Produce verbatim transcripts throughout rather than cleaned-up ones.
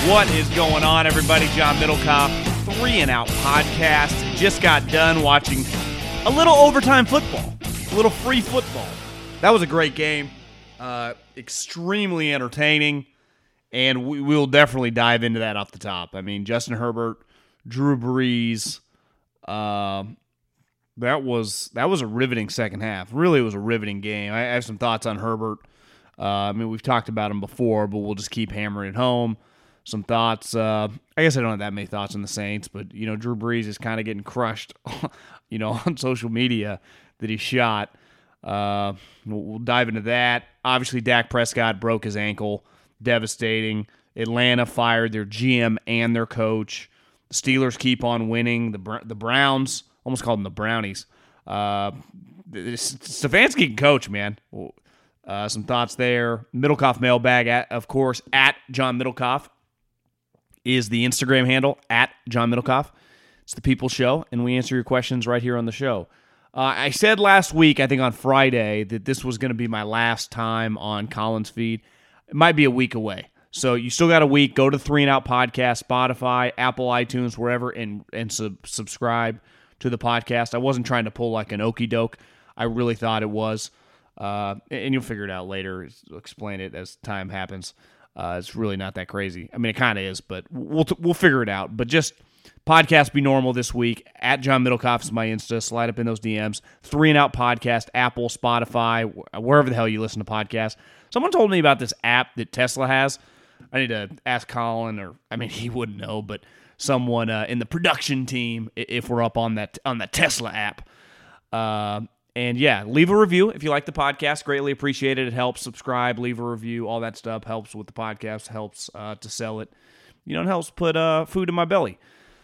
What is going on, everybody? John Middlecoff, Three and Out Podcast. Just got done watching a little overtime football, a little free football. That was a great game, uh, extremely entertaining, and we will definitely dive into that off the top. I mean, Justin Herbert, Drew Brees, uh, that was that was a riveting second half. Really, it was a riveting game. I have some thoughts on Herbert. Uh, I mean, we've talked about him before, but we'll just keep hammering it home. Some thoughts. Uh, I guess I don't have that many thoughts on the Saints, but, you know, Drew Brees is kind of getting crushed, you know, on social media that he shot. Uh, we'll, we'll dive into that. Obviously, Dak Prescott broke his ankle. Devastating. Atlanta fired their G M and their coach. The Steelers keep on winning. The the Browns, almost called them the Brownies. Uh, Stefanski can coach, man. Uh, some thoughts there. Middlecoff mailbag, at, of course, at John Middlecoff is the Instagram handle, at John Middlecoff. It's the People's Show, and we answer your questions right here on the show. Uh, I said last week, I think on Friday, that this was going to be my last time on Colin's feed. It might be a week away. So you still got a week. Go to Three and Out Podcast, Spotify, Apple, iTunes, wherever, and and sub- subscribe to the podcast. I wasn't trying to pull like an okey doke. I really thought it was. Uh, and you'll figure it out later. I'll explain it as time happens. Uh, it's really not that crazy. I mean, it kind of is, but we'll we'll figure it out. But just podcast be normal this week. At John Middlecoff is my Insta. Slide up in those D Ms. Three and Out Podcast, Apple, Spotify, wherever the hell you listen to podcasts. Someone told me about this app that Tesla has. I need to ask Colin, or I mean, he wouldn't know, but someone uh, in the production team, if we're up on that on the Tesla app. Uh, And yeah, leave a review if you like the podcast. Greatly appreciate it. It helps. Subscribe, leave a review. All that stuff helps with the podcast, helps uh, to sell it. You know, it helps put uh, food in my belly.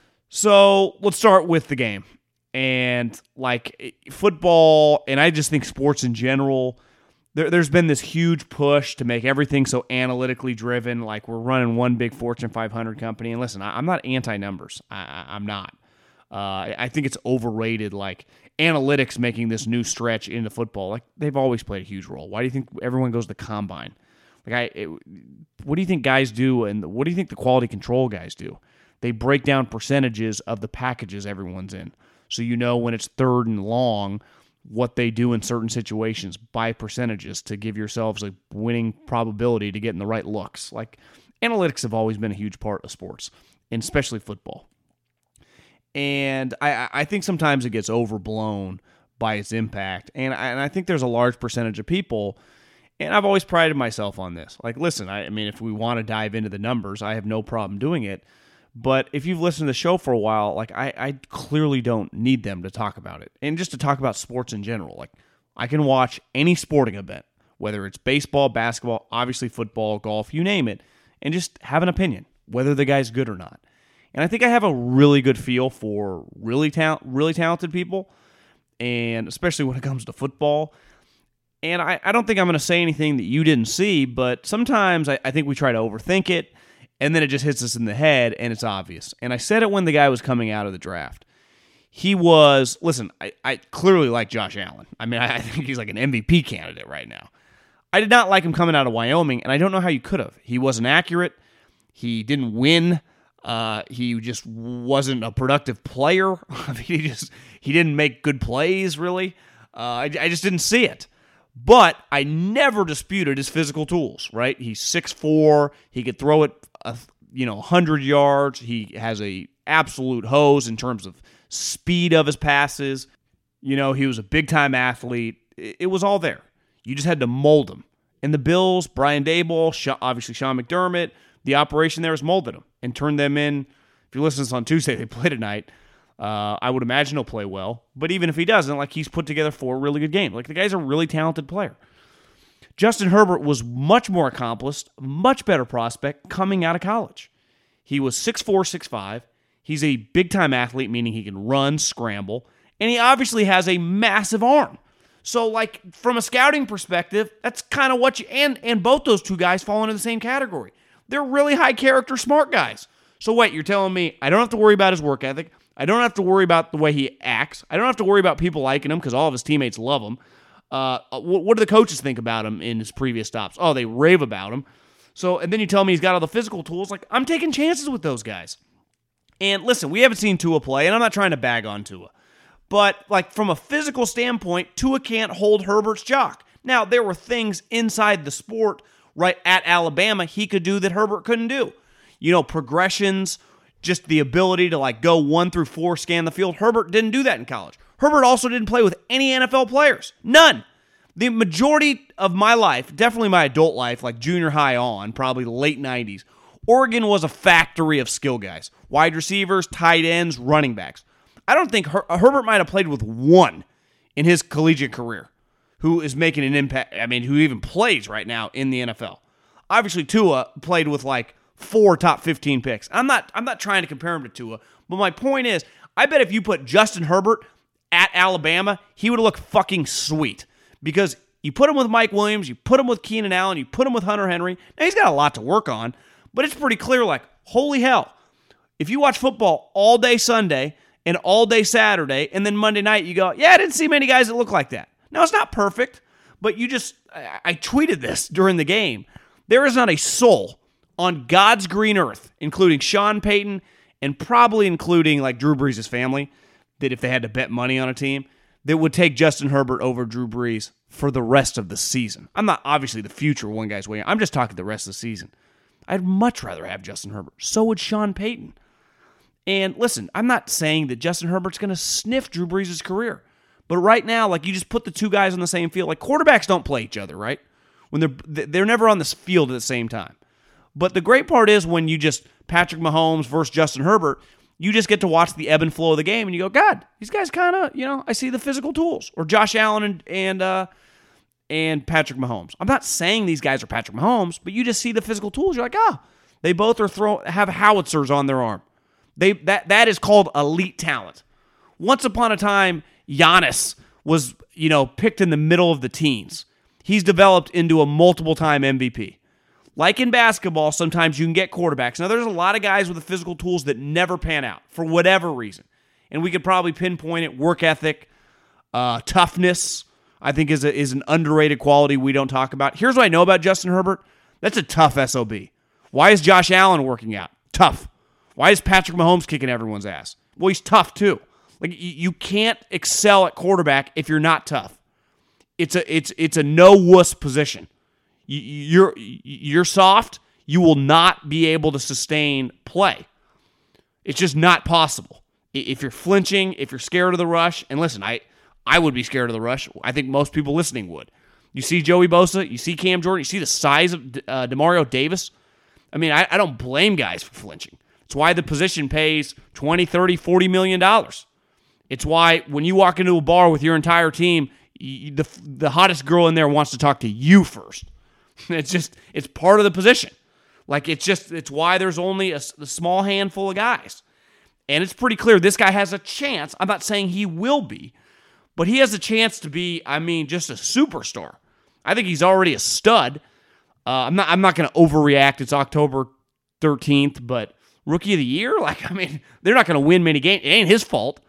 So let's start with the game. And like football, and I just think sports in general, there, there's been this huge push to make everything so analytically driven. Like we're running one big Fortune five hundred company. And listen, I, I'm not anti-numbers. I, I, I'm not. Uh, I think it's overrated, like analytics making this new stretch into football. Like they've always played a huge role. Why do you think everyone goes to the combine? Like, I, it, what do you think guys do, and what do you think the quality control guys do? They break down percentages of the packages everyone's in, so you know when it's third and long what they do in certain situations by percentages to give yourselves a winning probability to get in the right looks. Like analytics have always been a huge part of sports, and especially football. And I, I think sometimes it gets overblown by its impact. And I, and I think there's a large percentage of people, and I've always prided myself on this. Like, listen, I, I mean, if we want to dive into the numbers, I have no problem doing it. But if you've listened to the show for a while, like I, I clearly don't need them to talk about it. And just to talk about sports in general, like I can watch any sporting event, whether it's baseball, basketball, obviously football, golf, you name it, and just have an opinion, whether the guy's good or not. And I think I have a really good feel for really ta- really talented people, and especially when it comes to football. And I, I don't think I'm going to say anything that you didn't see, but sometimes I, I think we try to overthink it, and then it just hits us in the head, and it's obvious. And I said it when the guy was coming out of the draft. He was, listen, I, I clearly like Josh Allen. I mean, I, I think he's like an M V P candidate right now. I did not like him coming out of Wyoming, and I don't know how you could have. He wasn't accurate. He didn't win. Uh, he just wasn't a productive player. I mean, he just he didn't make good plays, really. Uh, I, I just didn't see it. But I never disputed his physical tools, right? He's six foot four. He could throw it, a, you know, one hundred yards. He has a absolute hose in terms of speed of his passes. You know, he was a big-time athlete. It, it was all there. You just had to mold him. And the Bills, Brian Daboll, obviously Sean McDermott, the operation there has molded them and turned them in. If you listen to this on Tuesday, they play tonight. Uh, I would imagine he'll play well. But even if he doesn't, like he's put together four really good games. Like the guy's a really talented player. Justin Herbert was much more accomplished, much better prospect coming out of college. He was six four, six five. He's a big-time athlete, meaning he can run, scramble, and he obviously has a massive arm. So, like, from a scouting perspective, that's kind of what you... And, and both those two guys fall into the same category. They're really high-character, smart guys. So, wait, you're telling me I don't have to worry about his work ethic. I don't have to worry about the way he acts. I don't have to worry about people liking him because all of his teammates love him. Uh, what, what do the coaches think about him in his previous stops? Oh, they rave about him. So, and then you tell me he's got all the physical tools. Like, I'm taking chances with those guys. And listen, we haven't seen Tua play, and I'm not trying to bag on Tua. But, like, from a physical standpoint, Tua can't hold Herbert's jock. Now, there were things inside the sport, right, at Alabama he could do that Herbert couldn't do. You know, progressions, just the ability to, like, go one through four, scan the field. Herbert didn't do that in college. Herbert also didn't play with any N F L players. None. The majority of my life, definitely my adult life, like junior high on, probably the late nineties, Oregon was a factory of skill guys. Wide receivers, tight ends, running backs. I don't think Her- Herbert might have played with one in his collegiate career who is making an impact, I mean, who even plays right now in the N F L. Obviously, Tua played with like four top fifteen picks. I'm not I'm not trying to compare him to Tua, but my point is, I bet if you put Justin Herbert at Alabama, he would look fucking sweet. Because you put him with Mike Williams, you put him with Keenan Allen, you put him with Hunter Henry. Now, he's got a lot to work on, but it's pretty clear, like, holy hell. If you watch football all day Sunday and all day Saturday, and then Monday night you go, yeah, I didn't see many guys that look like that. Now, it's not perfect, but you just, I, I tweeted this during the game. There is not a soul on God's green earth, including Sean Payton and probably including, like, Drew Brees' family, that if they had to bet money on a team, that would take Justin Herbert over Drew Brees for the rest of the season. I'm not, obviously, the future one guy's way. I'm just talking the rest of the season. I'd much rather have Justin Herbert. So would Sean Payton. And listen, I'm not saying that Justin Herbert's going to sniff Drew Brees' career. But right now, like, you just put the two guys on the same field. Like, quarterbacks don't play each other, right? When they're they're never on this field at the same time. But the great part is when you just Patrick Mahomes versus Justin Herbert, you just get to watch the ebb and flow of the game, and you go, God, these guys kind of, you know, I see the physical tools. Or Josh Allen and and uh, and Patrick Mahomes. I'm not saying these guys are Patrick Mahomes, but you just see the physical tools. You're like, ah, oh, they both are throw have howitzers on their arm. They that that is called elite talent. Once upon a time, Giannis was, you know, picked in the middle of the teens. He's developed into a multiple-time M V P. Like in basketball, sometimes you can get quarterbacks. Now, there's a lot of guys with the physical tools that never pan out for whatever reason. And we could probably pinpoint it. Work ethic, uh, toughness, I think is, a, is an underrated quality we don't talk about. Here's what I know about Justin Herbert. That's a tough S O B. Why is Josh Allen working out? Tough. Why is Patrick Mahomes kicking everyone's ass? Well, he's tough too. Like, you can't excel at quarterback if you're not tough. It's a it's it's a no wuss position. You're you're soft, you will not be able to sustain play. It's just not possible. If you're flinching, if you're scared of the rush, and listen, I, I would be scared of the rush. I think most people listening would. You see Joey Bosa, you see Cam Jordan, you see the size of uh, Demario Davis. I mean, I, I don't blame guys for flinching. It's why the position pays twenty, thirty, forty million dollars. It's why when you walk into a bar with your entire team, you, the the hottest girl in there wants to talk to you first. It's just, it's part of the position. Like, it's just, it's why there's only a, a small handful of guys. And it's pretty clear this guy has a chance. I'm not saying he will be, but he has a chance to be, I mean, just a superstar. I think he's already a stud. Uh, I'm not I'm not going to overreact. It's October thirteenth, but rookie of the year? Like, I mean, they're not going to win many games. It ain't his fault.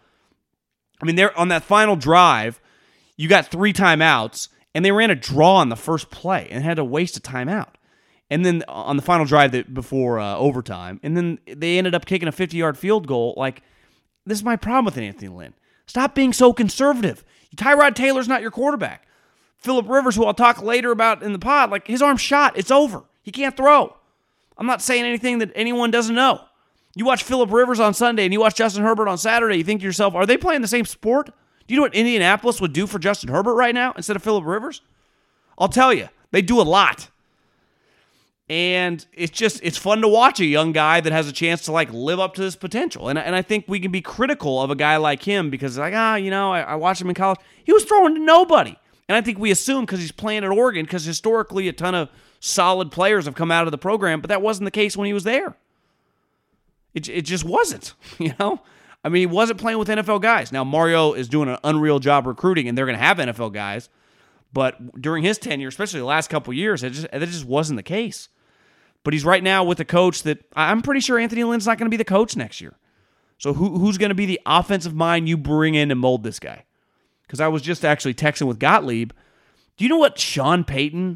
I mean, they're on that final drive, you got three timeouts, and they ran a draw on the first play and had to waste a timeout. And then on the final drive that before uh, overtime, and then they ended up kicking a fifty-yard field goal. Like, this is my problem with Anthony Lynn. Stop being so conservative. Tyrod Taylor's not your quarterback. Phillip Rivers, who I'll talk later about in the pod, like, his arm's shot. It's over. He can't throw. I'm not saying anything that anyone doesn't know. You watch Phillip Rivers on Sunday and you watch Justin Herbert on Saturday, you think to yourself, are they playing the same sport? Do you know what Indianapolis would do for Justin Herbert right now instead of Phillip Rivers? I'll tell you, they do a lot. And it's just, it's fun to watch a young guy that has a chance to, like, live up to his potential. And, and I think we can be critical of a guy like him because, like, ah, you know, I, I watched him in college. He was throwing to nobody. And I think we assume because he's playing at Oregon, because historically a ton of solid players have come out of the program, but that wasn't the case when he was there. It, it just wasn't, you know? I mean, he wasn't playing with N F L guys. Now, Mario is doing an unreal job recruiting, and they're going to have N F L guys. But during his tenure, especially the last couple of years, it just, it just wasn't the case. But he's right now with a coach that I'm pretty sure Anthony Lynn's not going to be the coach next year. So who who's going to be the offensive mind you bring in to mold this guy? Because I was just actually texting with Gottlieb. Do you know what Sean Payton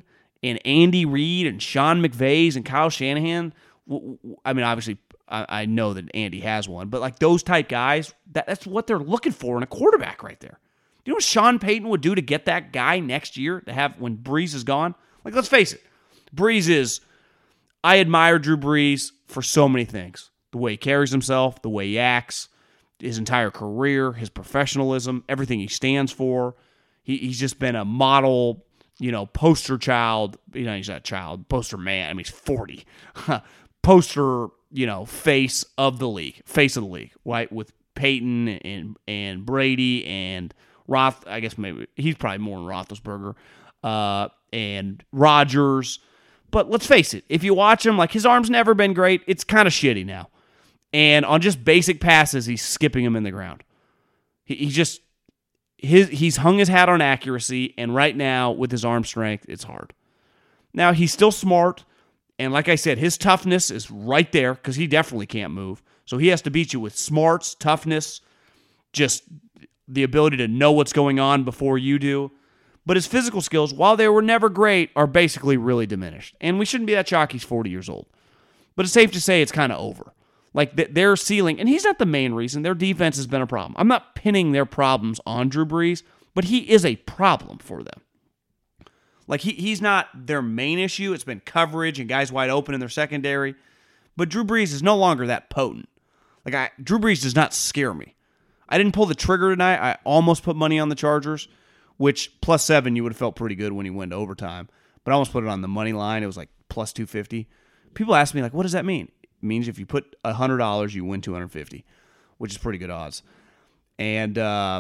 and Andy Reid and Sean McVay's and Kyle Shanahan, I mean, obviously, I know that Andy has one, but like those type guys, that, that's what they're looking for in a quarterback right there. Do you know what Sean Payton would do to get that guy next year to have when Brees is gone? Like, let's face it, Brees is, I admire Drew Brees for so many things. The way he carries himself, the way he acts, his entire career, his professionalism, everything he stands for. He, he's just been a model, you know, poster child. You know, he's not a child, poster man. I mean, he's forty. Poster, you know, face of the league, face of the league, right? With Peyton and and Brady and Roth. I guess maybe he's probably more than Roethlisberger uh, and Rodgers. But let's face it, if you watch him, like his arm's never been great. It's kind of shitty now. And on just basic passes, he's skipping them in the ground. He, he just his he's hung his hat on accuracy, and right now with his arm strength, it's hard. Now he's still smart. And like I said, his toughness is right there because he definitely can't move. So he has to beat you with smarts, toughness, just the ability to know what's going on before you do. But his physical skills, while they were never great, are basically really diminished. And we shouldn't be that shocked he's forty years old. But it's safe to say it's kind of over. Like their ceiling, and he's not the main reason. Their defense has been a problem. I'm not pinning their problems on Drew Brees, but he is a problem for them. Like, he he's not their main issue. It's been coverage and guys wide open in their secondary. But Drew Brees is no longer that potent. Like, I, Drew Brees does not scare me. I didn't pull the trigger tonight. I almost put money on the Chargers, which plus seven, you would have felt pretty good when he went to overtime. But I almost put it on the money line. It was like plus two fifty. People ask me, like, what does that mean? It means if you put one hundred dollars, you win two hundred fifty, which is pretty good odds. And, uh...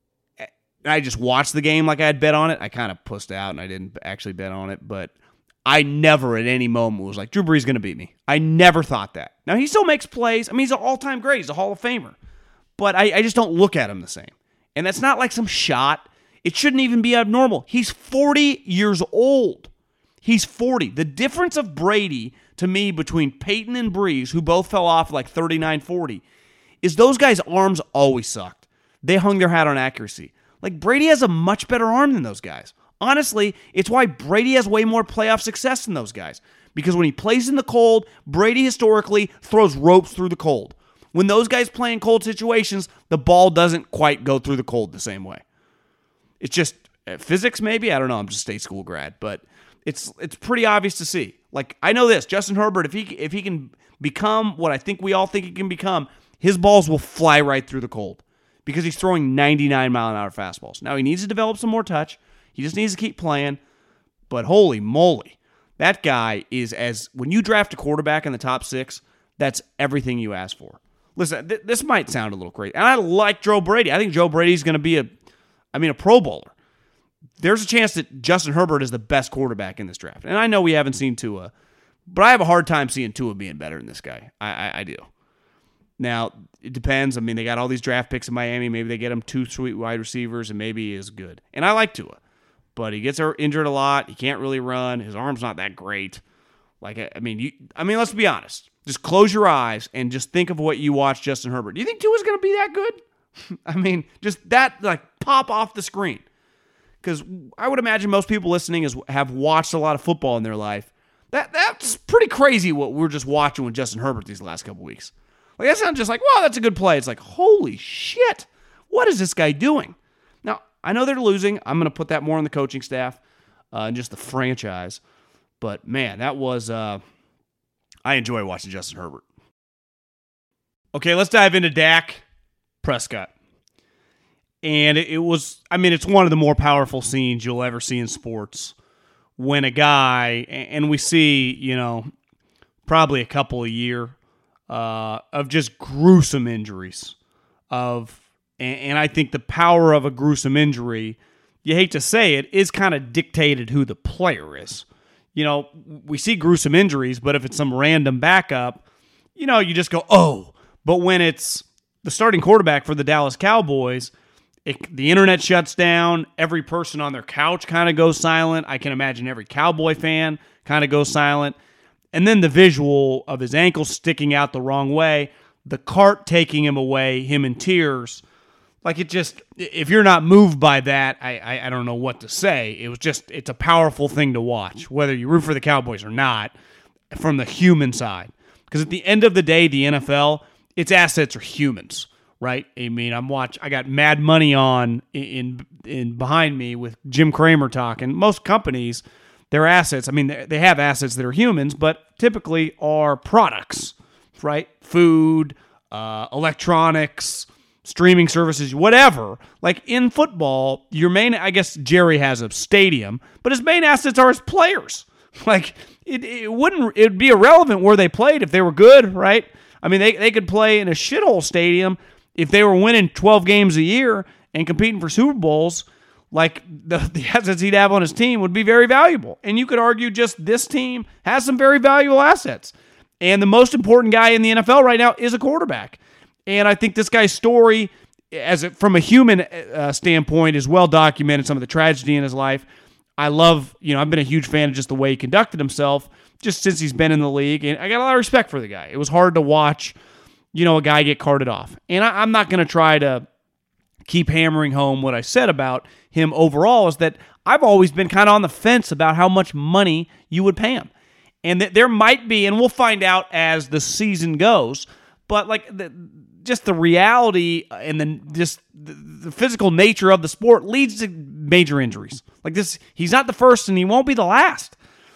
I just watched the game like I had bet on it. I kind of pussed out and I didn't actually bet on it, but I never at any moment was like, Drew Brees is going to beat me. I never thought that. Now, he still makes plays. I mean, he's an all-time great. He's a Hall of Famer. But I, I just don't look at him the same. And that's not like some shot. It shouldn't even be abnormal. He's forty years old. He's forty. The difference of Brady, to me, between Peyton and Brees, who both fell off like thirty-nine forty, is those guys' arms always sucked. They hung their hat on accuracy. Like, Brady has a much better arm than those guys. Honestly, it's why Brady has way more playoff success than those guys. Because when he plays in the cold, Brady historically throws ropes through the cold. When those guys play in cold situations, the ball doesn't quite go through the cold the same way. It's just uh, physics, maybe? I don't know. I'm just a state school grad. But it's it's pretty obvious to see. Like, I know this. Justin Herbert, if he if he can become what I think we all think he can become, his balls will fly right through the cold. Because he's throwing ninety-nine mile an hour fastballs. Now, he needs to develop some more touch. He just needs to keep playing. But holy moly, that guy is as, when you draft a quarterback in the top six, that's everything you ask for. Listen, th- this might sound a little crazy. And I like Joe Brady. I think Joe Brady's going to be a, I mean, a Pro Bowler. There's a chance that Justin Herbert is the best quarterback in this draft. And I know we haven't seen Tua, but I have a hard time seeing Tua being better than this guy. I, I, I do. Now, it depends. I mean, they got all these draft picks in Miami. Maybe they get him two sweet wide receivers, and maybe he is good. And I like Tua, but he gets injured a lot. He can't really run. His arm's not that great. Like, I mean, you, I mean, let's be honest. Just close your eyes and just think of what you watched Justin Herbert. Do you think Tua's going to be that good? I mean, just that, like, pop off the screen. Because I would imagine most people listening is, have watched a lot of football in their life. That That's pretty crazy what we're just watching with Justin Herbert these last couple weeks. Like, that's not just like, wow, that's a good play. It's like, holy shit, what is this guy doing? Now, I know they're losing. I'm going to put that more on the coaching staff uh, and just the franchise. But, man, that was, uh, I enjoy watching Justin Herbert. Okay, let's dive into Dak Prescott. And it, it was, I mean, it's one of the more powerful scenes you'll ever see in sports when a guy, and we see, you know, probably a couple a year, Uh, of just gruesome injuries. Of and, and I think the power of a gruesome injury, you hate to say it, is kind of dictated who the player is. You know, we see gruesome injuries, but if it's some random backup, you know, you just go, oh. But when it's the starting quarterback for the Dallas Cowboys, it, the internet shuts down. Every person on their couch kind of goes silent. I can imagine every Cowboy fan kind of goes silent. And then the visual of his ankle sticking out the wrong way, the cart taking him away, him in tears. Like it just, if you're not moved by that, I, I I don't know what to say. It was just, it's a powerful thing to watch, whether you root for the Cowboys or not, from the human side. Because at the end of the day, the N F L, its assets are humans, right? I mean, I'm watch. I got Mad Money on in in behind me with Jim Cramer talking. Most companies, their assets, I mean, they have assets that are humans, but typically are products, right? Food, uh, electronics, streaming services, whatever. Like in football, your main, I guess Jerry has a stadium, but his main assets are his players. Like it, it wouldn't, it'd be irrelevant where they played if they were good, right? I mean, they, they could play in a shithole stadium if they were winning twelve games a year and competing for Super Bowls. Like the, the assets he'd have on his team would be very valuable. And you could argue just this team has some very valuable assets. And the most important guy in the N F L right now is a quarterback. And I think this guy's story, as a, from a human uh, standpoint, is well documented. Some of the tragedy in his life. I love, you know, I've been a huge fan of just the way he conducted himself just since he's been in the league. And I got a lot of respect for the guy. It was hard to watch, you know, a guy get carted off. And I, I'm not going to try to keep hammering home what I said about him overall, is that I've always been kind of on the fence about how much money you would pay him. And that there might be, and we'll find out as the season goes, but like the, just the reality and the just the, the physical nature of the sport leads to major injuries. Like this, he's not the first and he won't be the last.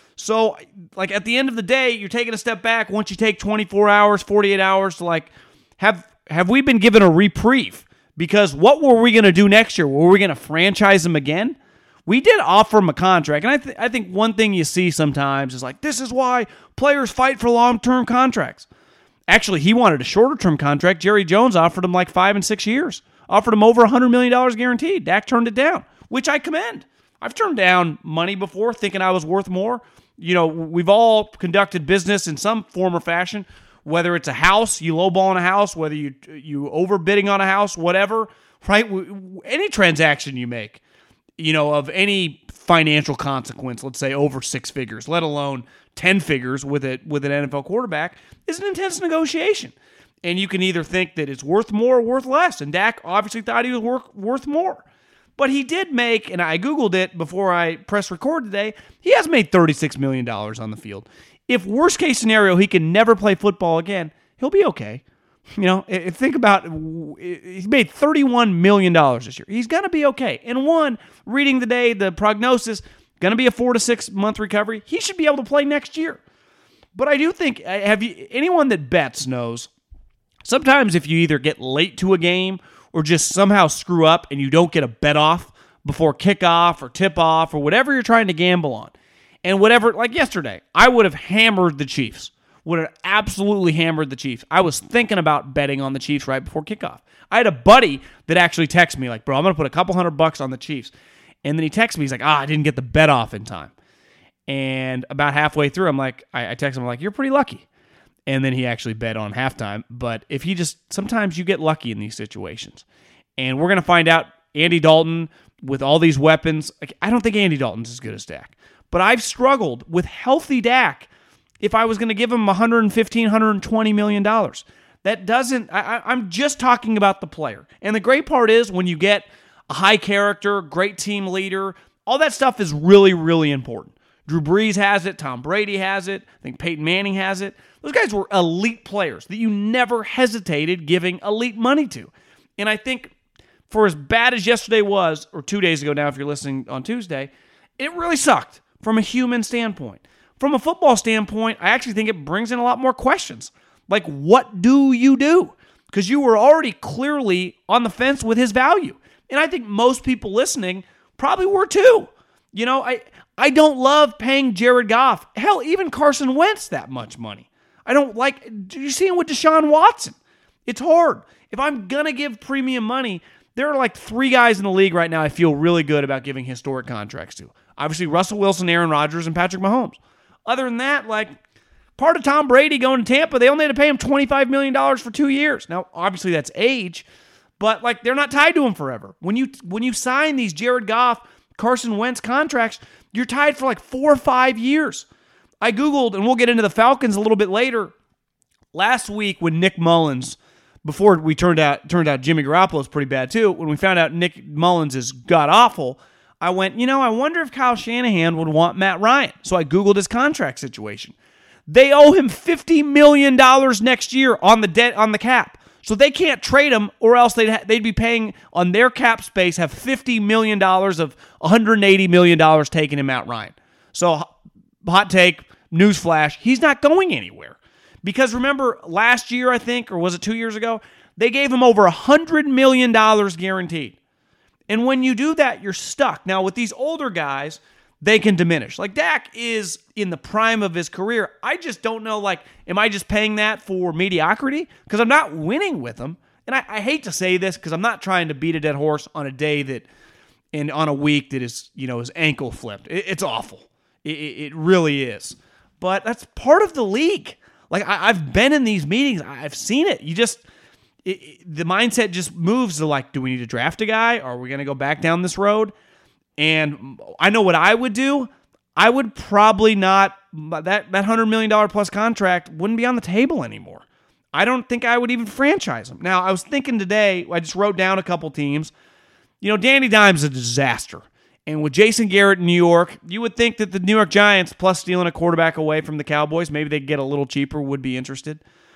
So like at the end of the day, you're taking a step back once you take twenty-four hours, forty-eight hours to like, have, have we been given a reprieve? Because what were we going to do next year? Were we going to franchise him again? We did offer him a contract, and I, th- I think one thing you see sometimes is like, this is why players fight for long-term contracts. Actually, he wanted a shorter-term contract. Jerry Jones offered him like five and six years. Offered him over one hundred million dollars guaranteed. Dak turned it down, which I commend. I've turned down money before thinking I was worth more. You know, we've all conducted business in some form or fashion, whether it's a house, you lowball on a house, whether you you overbidding on a house, whatever, right? Any transaction you make, you know, of any financial consequence, let's say over six figures, let alone ten figures with it with an N F L quarterback, is an intense negotiation. And you can either think that it's worth more or worth less. And Dak obviously thought he was worth, worth more. But he did make, and I Googled it before I pressed record today, he has made thirty-six million dollars on the field. If worst case scenario, he can never play football again, he'll be okay. You know, think about, he's made thirty-one million dollars this year. He's going to be okay. And one, reading today, the prognosis, going to be a four to six month recovery. He should be able to play next year. But I do think, have you, anyone that bets knows, sometimes if you either get late to a game or just somehow screw up and you don't get a bet off before kickoff or tip off or whatever you're trying to gamble on, and whatever, like yesterday, I would have hammered the Chiefs. Would have absolutely hammered the Chiefs. I was thinking about betting on the Chiefs right before kickoff. I had a buddy that actually texted me like, bro, I'm going to put a couple hundred bucks on the Chiefs. And then he texted me, he's like, ah, I didn't get the bet off in time. And about halfway through, I'm like, I, I text him, I'm like, you're pretty lucky. And then he actually bet on halftime. But if he just, sometimes you get lucky in these situations. And we're going to find out Andy Dalton with all these weapons. Like, I don't think Andy Dalton's as good as Dak. But I've struggled with healthy Dak if I was going to give him one hundred fifteen, one hundred twenty million dollars. That doesn't, I, I'm just talking about the player. And the great part is when you get a high character, great team leader, all that stuff is really, really important. Drew Brees has it. Tom Brady has it. I think Peyton Manning has it. Those guys were elite players that you never hesitated giving elite money to. And I think for as bad as yesterday was, or two days ago now if you're listening on Tuesday, it really sucked from a human standpoint. From a football standpoint, I actually think it brings in a lot more questions. Like, what do you do? Because you were already clearly on the fence with his value. And I think most people listening probably were too. You know, I, I don't love paying Jared Goff. Hell, even Carson Wentz that much money. I don't like, you see him with Deshaun Watson. It's hard. If I'm going to give premium money, there are like three guys in the league right now I feel really good about giving historic contracts to. Obviously, Russell Wilson, Aaron Rodgers, and Patrick Mahomes. Other than that, like, part of Tom Brady going to Tampa, they only had to pay him twenty-five million dollars for two years. Now, obviously, that's age, but, like, they're not tied to him forever. When you when you sign these Jared Goff, Carson Wentz contracts, you're tied for, like, four or five years. I Googled, and we'll get into the Falcons a little bit later, last week when Nick Mullins before we turned out turned out Jimmy Garoppolo is pretty bad too. When we found out Nick Mullins is god awful, I went, you know, I wonder if Kyle Shanahan would want Matt Ryan. So I Googled his contract situation. They owe him fifty million dollars next year on the debt on the cap. So they can't trade him, or else they'd ha- they'd be paying on their cap space, have fifty million dollars of one hundred eighty million dollars taken in Matt Ryan. So hot take, newsflash, he's not going anywhere. Because remember, last year, I think, or was it two years ago, they gave him over one hundred million dollars guaranteed. And when you do that, you're stuck. Now, with these older guys, they can diminish. Like, Dak is in the prime of his career. I just don't know, like, am I just paying that for mediocrity? Because I'm not winning with him. And I, I hate to say this because I'm not trying to beat a dead horse on a day that, and on a week that is, you know, his ankle flipped. It, it's awful. It, it really is. But that's part of the league. Like, I, I've been in these meetings. I've seen it. You just... It, it, the mindset just moves to like, do we need to draft a guy? Or are we going to go back down this road? And I know what I would do. I would probably not, that, that one hundred million dollars plus contract wouldn't be on the table anymore. I don't think I would even franchise him. Now, I was thinking today, I just wrote down a couple teams. You know, Danny Dimes is a disaster. And with Jason Garrett in New York, you would think that the New York Giants, plus stealing a quarterback away from the Cowboys, maybe they could get a little cheaper, would be interested.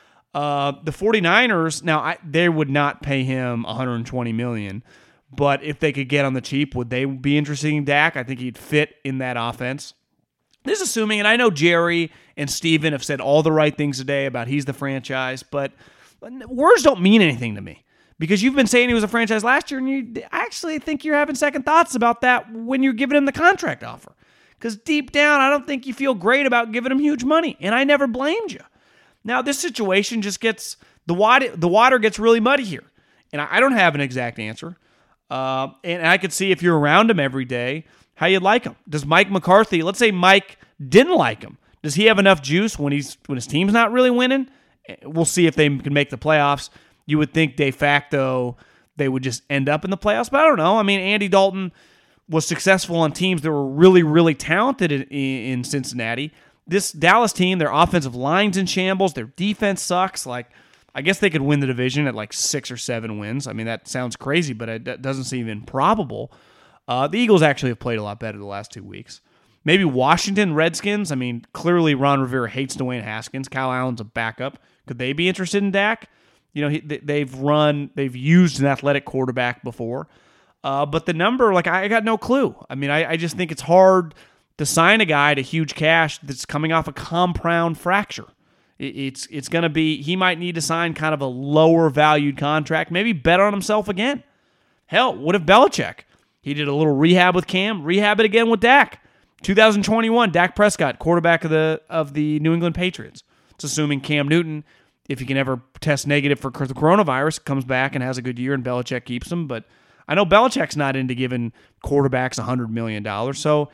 Uh, the 49ers, now I, they would not pay him one hundred twenty million dollars, but if they could get on the cheap, would they be interested in Dak? I think he'd fit in that offense. This is assuming, and I know Jerry and Steven have said all the right things today about he's the franchise, but words don't mean anything to me because you've been saying he was a franchise last year, and you actually think you're having second thoughts about that when you're giving him the contract offer. Because deep down, I don't think you feel great about giving him huge money, and I never blamed you. Now, this situation just gets, the water, the water gets really muddy here. And I don't have an exact answer. Uh, and I could see if you're around him every day, how you'd like him. Does Mike McCarthy, let's say Mike didn't like him. Does he have enough juice when he's when his team's not really winning? We'll see if they can make the playoffs. You would think de facto they would just end up in the playoffs. But I don't know. I mean, Andy Dalton was successful on teams that were really, really talented in, in Cincinnati. This Dallas team, their offensive line's in shambles. Their defense sucks. Like, I guess they could win the division at like six or seven wins. I mean, that sounds crazy, but it doesn't seem improbable. Uh, the Eagles actually have played a lot better the last two weeks. Maybe Washington Redskins. I mean, clearly Ron Rivera hates Dwayne Haskins. Kyle Allen's a backup. Could they be interested in Dak? You know, he, they've run, they've used an athletic quarterback before. Uh, but the number, like, I got no clue. I mean, I, I just think it's hard to sign a guy to huge cash that's coming off a compound fracture. It, it's it's going to be, he might need to sign kind of a lower valued contract, maybe bet on himself again. Hell, what if Belichick? He did a little rehab with Cam, rehab it again with Dak. twenty twenty-one, Dak Prescott, quarterback of the of the New England Patriots. It's assuming Cam Newton, if he can ever test negative for the coronavirus, comes back and has a good year and Belichick keeps him. But I know Belichick's not into giving quarterbacks one hundred million dollars, so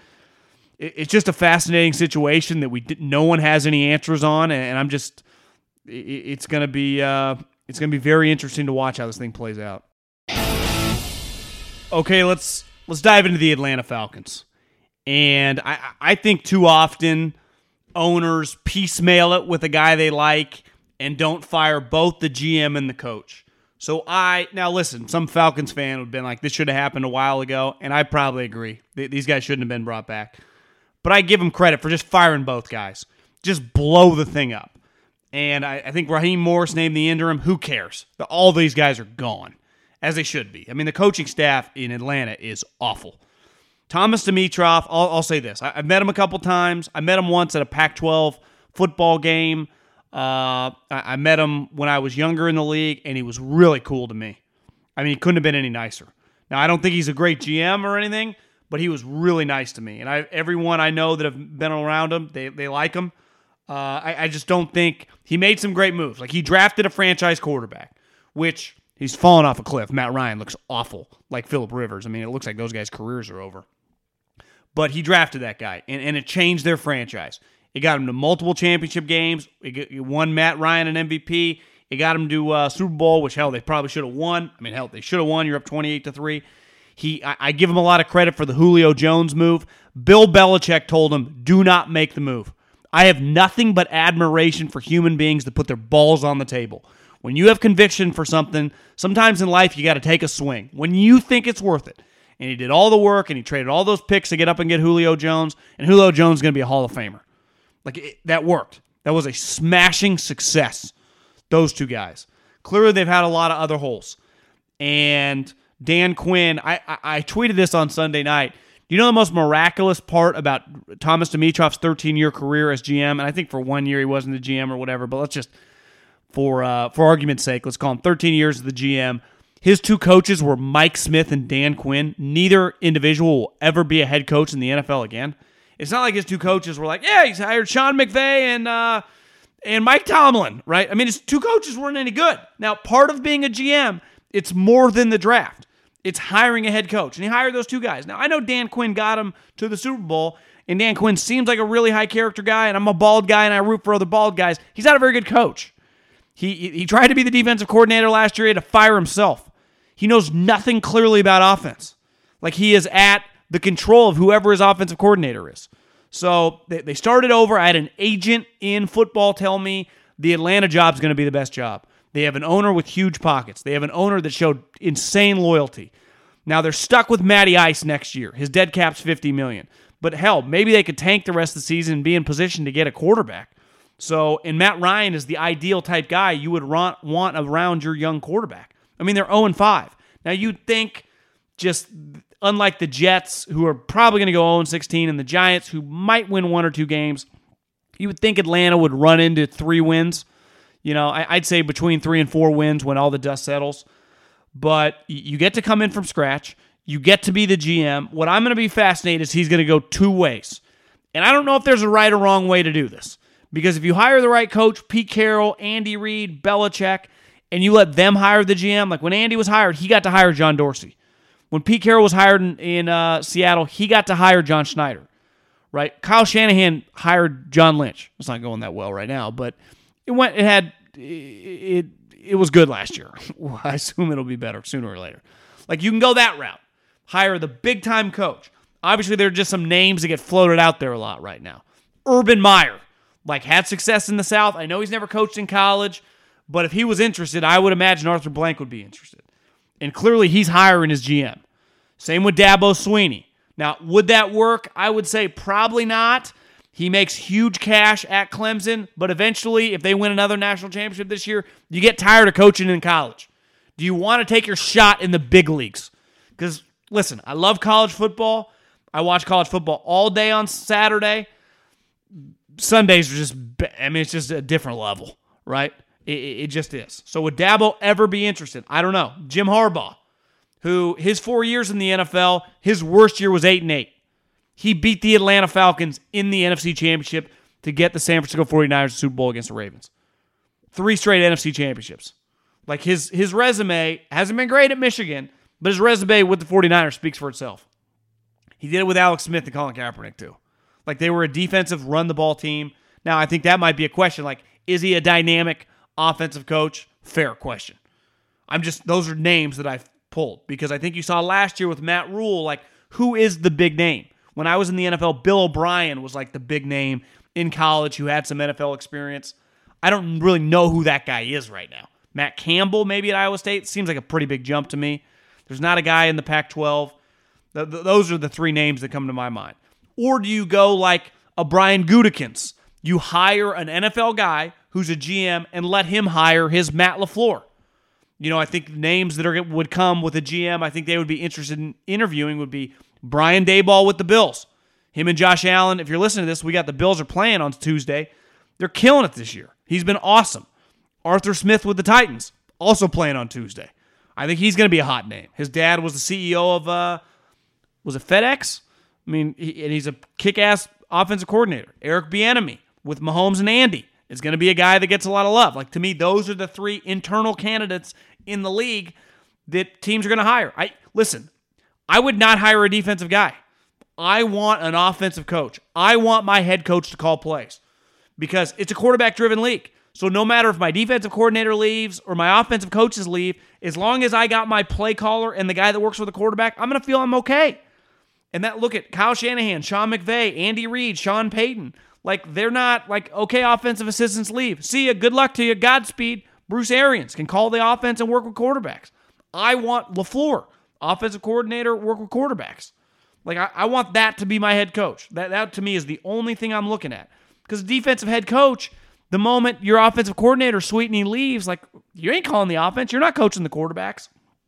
it's just a fascinating situation that we did, no one has any answers on, and I'm just it's gonna be uh, it's gonna be very interesting to watch how this thing plays out. Okay, let's let's dive into the Atlanta Falcons, and I I think too often owners piecemeal it with a guy they like and don't fire both the G M and the coach. So I now listen, some Falcons fan would have been like, this should have happened a while ago, and I probably agree. These guys shouldn't have been brought back. But I give him credit for just firing both guys. Just blow the thing up. And I, I think Raheem Morris named the interim. Who cares? All these guys are gone, as they should be. I mean, the coaching staff in Atlanta is awful. Thomas Dimitroff, I'll, I'll say this. I, I've met him a couple times. I met him once at a Pac twelve football game. Uh, I, I met him when I was younger in the league, and he was really cool to me. I mean, he couldn't have been any nicer. Now, I don't think he's a great G M or anything, but he was really nice to me. And I, everyone I know that have been around him, they they like him. Uh, I, I just don't think he made some great moves. Like, he drafted a franchise quarterback, which he's fallen off a cliff. Matt Ryan looks awful, like Phillip Rivers. I mean, it looks like those guys' careers are over. But he drafted that guy, and, and it changed their franchise. It got him to multiple championship games. It, it won Matt Ryan an M V P. It got him to uh, Super Bowl, which, hell, they probably should have won. I mean, hell, they should have won. You're up twenty-eight to three. He, I, I give him a lot of credit for the Julio Jones move. Bill Belichick told him, do not make the move. I have nothing but admiration for human beings that put their balls on the table. When you have conviction for something, sometimes in life you got to take a swing when you think it's worth it. And he did all the work, and he traded all those picks to get up and get Julio Jones, and Julio Jones is going to be a Hall of Famer. Like, it, that worked. That was a smashing success, those two guys. Clearly, they've had a lot of other holes. And Dan Quinn, I, I, I tweeted this on Sunday night. You know the most miraculous part about Thomas Dimitrov's thirteen-year career as G M? And I think for one year he wasn't the G M or whatever, but let's just, for uh, for argument's sake, let's call him thirteen years as the G M. His two coaches were Mike Smith and Dan Quinn. Neither individual will ever be a head coach in the N F L again. It's not like his two coaches were like, yeah, he's hired Sean McVay and uh, and Mike Tomlin, right? I mean, his two coaches weren't any good. Now, part of being a G M, it's more than the draft. It's hiring a head coach. And he hired those two guys. Now, I know Dan Quinn got him to the Super Bowl, and Dan Quinn seems like a really high-character guy, and I'm a bald guy, and I root for other bald guys. He's not a very good coach. He, he tried to be the defensive coordinator last year. He had to fire himself. He knows nothing clearly about offense. Like, he is at the control of whoever his offensive coordinator is. So they, they started over. I had an agent in football tell me the Atlanta job is going to be the best job. They have an owner with huge pockets. They have an owner that showed insane loyalty. Now they're stuck with Matty Ice next year. His dead cap's fifty million dollars. But hell, maybe they could tank the rest of the season and be in position to get a quarterback. So, and Matt Ryan is the ideal type guy you would want, want around your young quarterback. I mean, they're oh and five. Now you'd think, just unlike the Jets, who are probably going to go oh and sixteen, and the Giants, who might win one or two games, you would think Atlanta would run into three wins. You know, I'd say between three and four wins when all the dust settles. But you get to come in from scratch. You get to be the G M. What I'm going to be fascinated is he's going to go two ways. And I don't know if there's a right or wrong way to do this. Because if you hire the right coach, Pete Carroll, Andy Reid, Belichick, and you let them hire the G M, like when Andy was hired, he got to hire John Dorsey. When Pete Carroll was hired in, in uh, Seattle, he got to hire John Schneider. Right? Kyle Shanahan hired John Lynch. It's not going that well right now, but it went. It had. It. It was good last year. I assume it'll be better sooner or later. Like, you can go that route. Hire the big-time coach. Obviously, there are just some names that get floated out there a lot right now. Urban Meyer, like, had success in the South. I know he's never coached in college, but if he was interested, I would imagine Arthur Blank would be interested. And clearly, he's hiring his G M. Same with Dabo Swinney. Now, would that work? I would say probably not. He makes huge cash at Clemson, but eventually, if they win another national championship this year, you get tired of coaching in college. Do you want to take your shot in the big leagues? Because, listen, I love college football. I watch college football all day on Saturday. Sundays are just, I mean, it's just a different level, right? It, it just is. So would Dabo ever be interested? I don't know. Jim Harbaugh, who his four years in the N F L, his worst year was eight and eight. He beat the Atlanta Falcons in the N F C Championship to get the San Francisco forty-niners Super Bowl against the Ravens. Three straight N F C championships. Like, his his resume hasn't been great at Michigan, but his resume with the forty-niners speaks for itself. He did it with Alex Smith and Colin Kaepernick, too. Like, they were a defensive run-the-ball team. Now, I think that might be a question. Like, is he a dynamic offensive coach? Fair question. I'm just, those are names that I've pulled because I think you saw last year with Matt Rule, like, who is the big name? When I was in the N F L, Bill O'Brien was like the big name in college who had some N F L experience. I don't really know who that guy is right now. Matt Campbell, maybe at Iowa State, seems like a pretty big jump to me. There's not a guy in the Pac twelve. Th- th- those are the three names that come to my mind. Or do you go like a Brian Gutekunst? You hire an N F L guy who's a G M and let him hire his Matt LaFleur. You know, I think names that are would come with a G M I think they would be interested in interviewing would be Brian Daboll with the Bills. Him and Josh Allen, if you're listening to this, we got the Bills are playing on Tuesday. They're killing it this year. He's been awesome. Arthur Smith with the Titans, also playing on Tuesday. I think he's going to be a hot name. His dad was the C E O of, uh, was it FedEx? I mean, he, and he's a kick-ass offensive coordinator. Eric Bieniemy with Mahomes and Andy is going to be a guy that gets a lot of love. Like, to me, those are the three internal candidates in the league that teams are going to hire. I listen, I would not hire a defensive guy. I want an offensive coach. I want my head coach to call plays because it's a quarterback-driven league. So no matter if my defensive coordinator leaves or my offensive coaches leave, as long as I got my play caller and the guy that works with the quarterback, I'm going to feel I'm okay. And that, look at Kyle Shanahan, Sean McVay, Andy Reid, Sean Payton. Like, they're not like, okay, offensive assistants leave. See ya, good luck to you, Godspeed. Bruce Arians can call the offense and work with quarterbacks. I want LaFleur, offensive coordinator, work with quarterbacks. Like, I, I want that to be my head coach. That, that, to me, is the only thing I'm looking at. Because defensive head coach, the moment your offensive coordinator, Sweetney, leaves, like, you ain't calling the offense. You're not coaching the quarterbacks.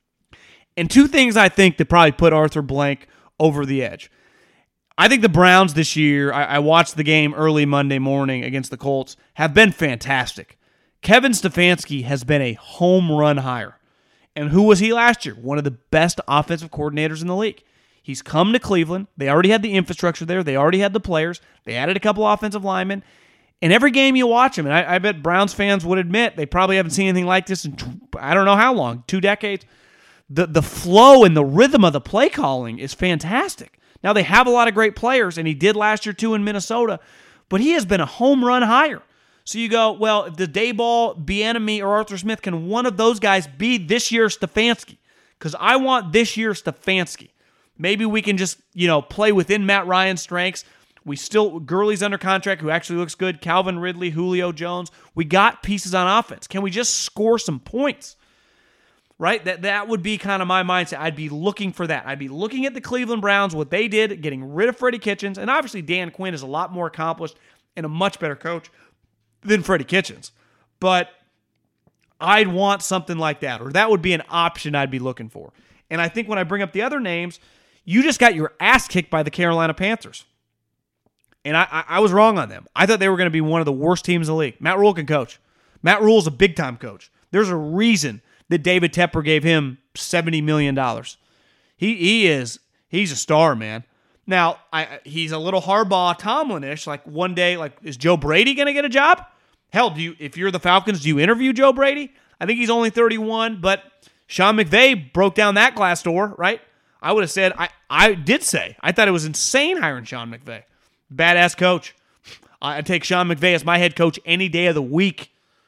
And two things I think that probably put Arthur Blank over the edge. I think the Browns this year, I, I watched the game early Monday morning against the Colts, have been fantastic. Kevin Stefanski has been a home run hire. And who was he last year? One of the best offensive coordinators in the league. He's come to Cleveland. They already had the infrastructure there. They already had the players. They added a couple offensive linemen. And every game you watch him, and I, I bet Browns fans would admit they probably haven't seen anything like this in I don't know how long, two decades. The, the flow and the rhythm of the play calling is fantastic. Now, they have a lot of great players, and he did last year too in Minnesota, but he has been a home run hire. So you go, well, if the Daboll, Bieniemy, or Arthur Smith, can one of those guys be this year's Stefanski? Because I want this year's Stefanski. Maybe we can just, you know, play within Matt Ryan's strengths. We still, Gurley's under contract, who actually looks good. Calvin Ridley, Julio Jones. We got pieces on offense. Can we just score some points? Right? That that would be kind of my mindset. I'd be looking for that. I'd be looking at the Cleveland Browns, what they did, getting rid of Freddie Kitchens. And obviously Dan Quinn is a lot more accomplished and a much better coach than Freddie Kitchens. But I'd want something like that, or that would be an option I'd be looking for. And I think when I bring up the other names, you just got your ass kicked by the Carolina Panthers. And I, I, I was wrong on them. I thought they were going to be one of the worst teams in the league. Matt Rule can coach. Matt Rule's a big-time coach. There's a reason that David Tepper gave him seventy million dollars. He he is, he's a star, man. Now, I, he's a little Harbaugh Tomlin-ish. Like one day, like, is Joe Brady going to get a job? Hell, do you? If you're the Falcons, do you interview Joe Brady? I think he's only thirty-one, but Sean McVay broke down that glass door, right? I would have said, I, I did say, I thought it was insane hiring Sean McVay. Badass coach. I'd take Sean McVay as my head coach any day of the week.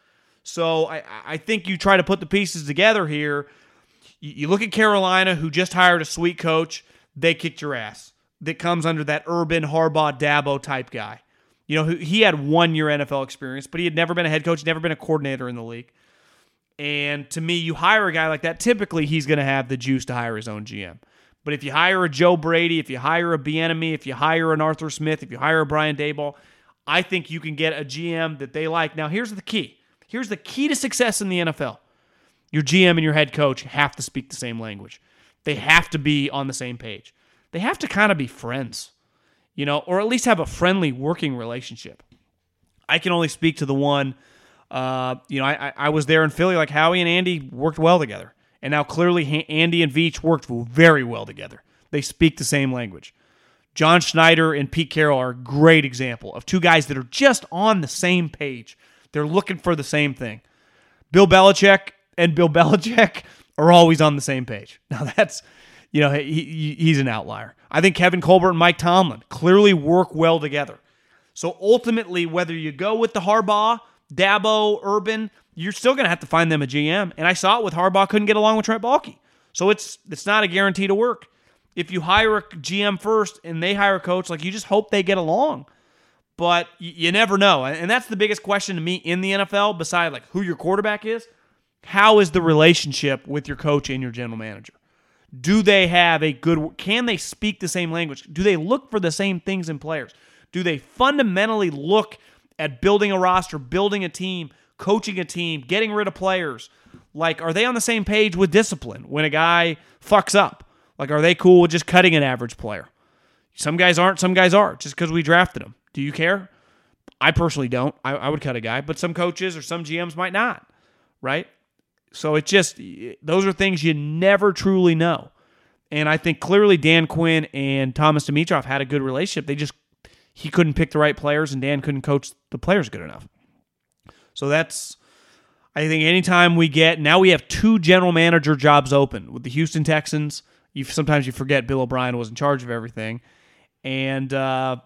So I, I think you try to put the pieces together here. You, you look at Carolina, who just hired a sweet coach. They kicked your ass. That comes under that Urban, Harbaugh, Dabo type guy. You know, he had one-year N F L experience, but he had never been a head coach, never been a coordinator in the league. And to me, you hire a guy like that, typically he's going to have the juice to hire his own G M. But if you hire a Joe Brady, if you hire a Bieniemy, if you hire an Arthur Smith, if you hire a Brian Daboll, I think you can get a G M that they like. Now, here's the key. Here's the key to success in the N F L. Your G M and your head coach have to speak the same language. They have to be on the same page. They have to kind of be friends, you know, or at least have a friendly working relationship. I can only speak to the one, uh, you know, I, I was there in Philly, like Howie and Andy worked well together. And now clearly Andy and Veach worked very well together. They speak the same language. John Schneider and Pete Carroll are a great example of two guys that are just on the same page. They're looking for the same thing. Bill Belichick and Bill Belichick are always on the same page. Now that's, you know, he, he's an outlier. I think Kevin Colbert and Mike Tomlin clearly work well together. So ultimately, whether you go with the Harbaugh, Dabo, Urban, you're still going to have to find them a G M. And I saw it with Harbaugh couldn't get along with Trent Baalke. So it's it's not a guarantee to work. If you hire a G M first and they hire a coach, like you just hope they get along. But you, you never know. And that's the biggest question to me in the N F L, beside like who your quarterback is. How is the relationship with your coach and your general manager? Do they have a good, can they speak the same language? Do they look for the same things in players? Do they fundamentally look at building a roster, building a team, coaching a team, getting rid of players? Like, are they on the same page with discipline when a guy fucks up? Like, are they cool with just cutting an average player? Some guys aren't, some guys are, just because we drafted them. Do you care? I personally don't. I, I would cut a guy, but some coaches or some G Ms might not, right? So it just, those are things you never truly know. And I think clearly Dan Quinn and Thomas Dimitroff had a good relationship. They just, he couldn't pick the right players and Dan couldn't coach the players good enough. So that's, I think anytime we get, now we have two general manager jobs open with the Houston Texans. You Sometimes you forget Bill O'Brien was in charge of everything. And, uh,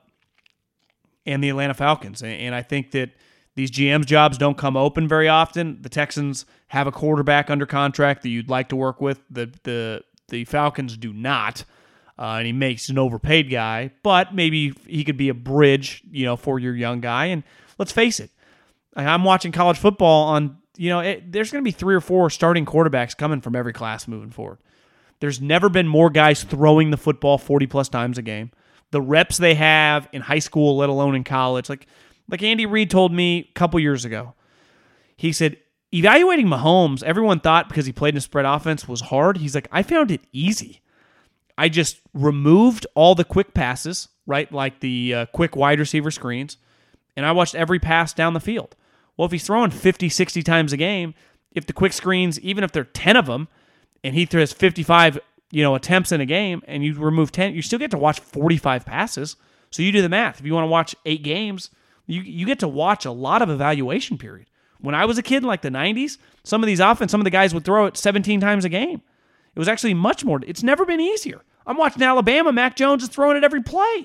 and the Atlanta Falcons. And I think that these G M's jobs don't come open very often. The Texans have a quarterback under contract that you'd like to work with. The the the Falcons do not. Uh, and he makes an overpaid guy, but maybe he could be a bridge, you know, for your young guy. And let's face it, I'm watching college football on you know, it, there's going to be three or four starting quarterbacks coming from every class moving forward. There's never been more guys throwing the football forty-plus times a game. The reps they have in high school, let alone in college. Like, like Andy Reid told me a couple years ago. He said, evaluating Mahomes, everyone thought because he played in a spread offense was hard. He's like, I found it easy. I just removed all the quick passes, right, like the uh, quick wide receiver screens, and I watched every pass down the field. Well, if he's throwing fifty, sixty times a game, if the quick screens, even if there are ten of them, and he throws fifty-five, you know, attempts in a game, and you remove ten, you still get to watch forty-five passes. So you do the math. If you want to watch eight games, you you get to watch a lot of evaluation period. When I was a kid in like the nineties, some of these offense, some of the guys would throw it seventeen times a game. It was actually much more. It's never been easier. I'm watching Alabama. Mac Jones is throwing it every play.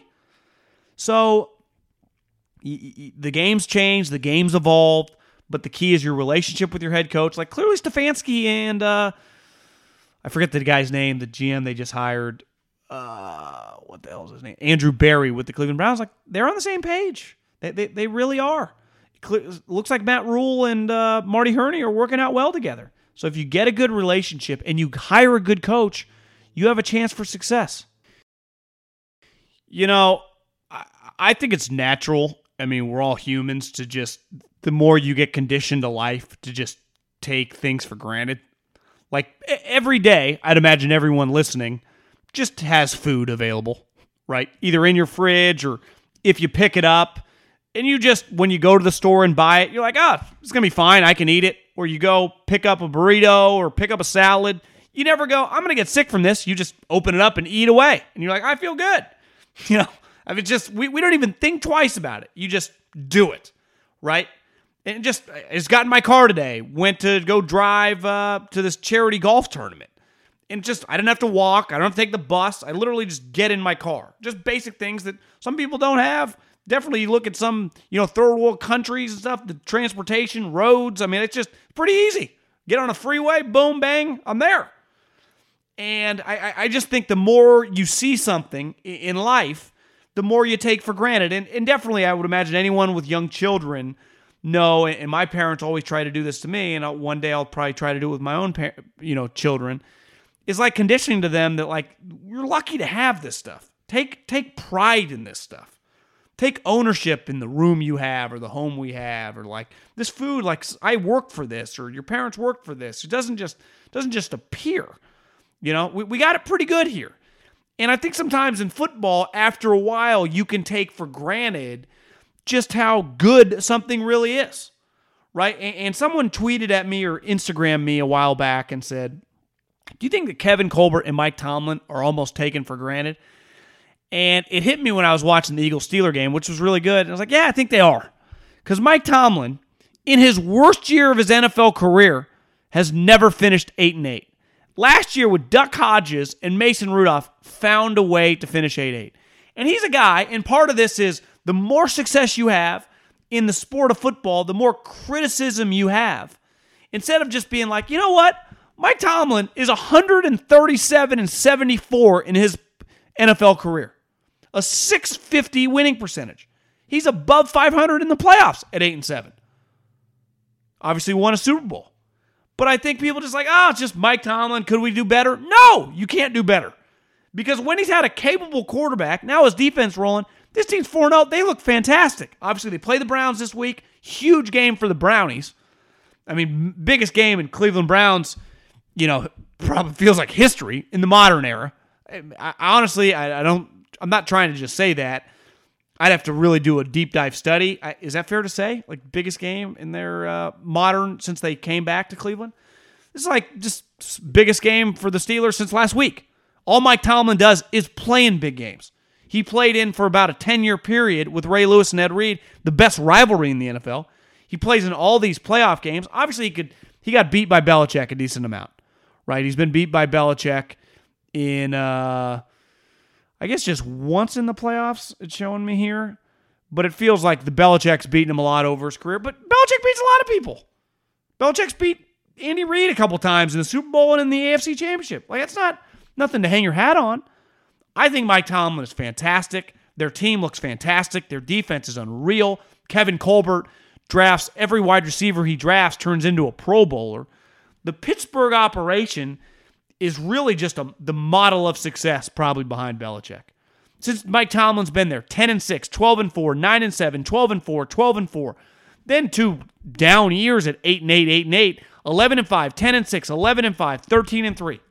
So the game's changed, the game's evolved, but the key is your relationship with your head coach. Like clearly Stefanski and uh, I forget the guy's name, the G M they just hired. Uh, what the hell is his name? Andrew Berry with the Cleveland Browns. Like they're on the same page. They they, they really are. It looks like Matt Rule and uh, Marty Hurney are working out well together. So if you get a good relationship and you hire a good coach, you have a chance for success. You know, I, I think it's natural. I mean, we're all humans to just, the more you get conditioned to life, to just take things for granted. Like every day, I'd imagine everyone listening just has food available, right? Either in your fridge or if you pick it up and you just, when you go to the store and buy it, you're like, ah, oh, it's going to be fine. I can eat it. Or you go pick up a burrito or pick up a salad. You never go, I'm going to get sick from this. You just open it up and eat away. And you're like, I feel good. You know, I mean, just, we, we don't even think twice about it. You just do it, right? And just, I just got in my car today, went to go drive uh, to this charity golf tournament. And just, I didn't have to walk. I don't have to take the bus. I literally just get in my car. Just basic things that some people don't have. Definitely you look at some, you know, third world countries and stuff, the transportation, roads. I mean, it's just pretty easy. Get on a freeway, boom, bang, I'm there. And I, I just think the more you see something in life, the more you take for granted. And, and definitely I would imagine anyone with young children know, and my parents always try to do this to me, and one day I'll probably try to do it with my own par- you know, children, is like conditioning to them that like, you're lucky to have this stuff. Take Take pride in this stuff. Take ownership in the room you have or the home we have, or like this food, like I worked for this, or your parents worked for this. It doesn't just doesn't just appear. You know, we, we got it pretty good here. And I think sometimes in football, after a while, you can take for granted just how good something really is, right? And, and someone tweeted at me or Instagrammed me a while back and said, do you think that Kevin Colbert and Mike Tomlin are almost taken for granted? And it hit me when I was watching the Eagles-Steelers game, which was really good. And I was like, yeah, I think they are. Because Mike Tomlin, in his worst year of his N F L career, has never finished eight and eight. Last year with Duck Hodges and Mason Rudolph found a way to finish eight and eight. And he's a guy, and part of this is the more success you have in the sport of football, the more criticism you have. Instead of just being like, you know what? Mike Tomlin is one thirty-seven and seventy-four in his N F L career. A six fifty winning percentage. He's above five hundred in the playoffs at eight and seven. Obviously won a Super Bowl. But I think people just like, oh, it's just Mike Tomlin. Could we do better? No, you can't do better. Because when he's had a capable quarterback, now his defense rolling, this team's four and oh. They look fantastic. Obviously, they play the Browns this week. Huge game for the Brownies. I mean, biggest game in Cleveland Browns, you know, probably feels like history in the modern era. I, I, honestly, I, I don't, I'm not trying to just say that. I'd have to really do a deep dive study. I, is that fair to say? Like biggest game in their uh, modern since they came back to Cleveland? This is like just biggest game for the Steelers since last week. All Mike Tomlin does is play in big games. He played in for about a ten-year period with Ray Lewis and Ed Reed, the best rivalry in the N F L. He plays in all these playoff games. Obviously, he could he got beat by Belichick a decent amount, right? He's been beat by Belichick in... Uh, I guess just once in the playoffs, it's showing me here. But it feels like the Belichick's beaten him a lot over his career. But Belichick beats a lot of people. Belichick's beat Andy Reid a couple times in the Super Bowl and in the A F C Championship. Like, that's not nothing to hang your hat on. I think Mike Tomlin is fantastic. Their team looks fantastic. Their defense is unreal. Kevin Colbert drafts, every wide receiver he drafts turns into a Pro Bowler. The Pittsburgh operation is really just a, the model of success probably behind Belichick. Since Mike Tomlin's been there, ten and six, twelve and four, nine and seven, twelve and four, twelve and four. Then two down years at eight and eight, eight and eight, eleven and five, ten and six, eleven and five, thirteen and three.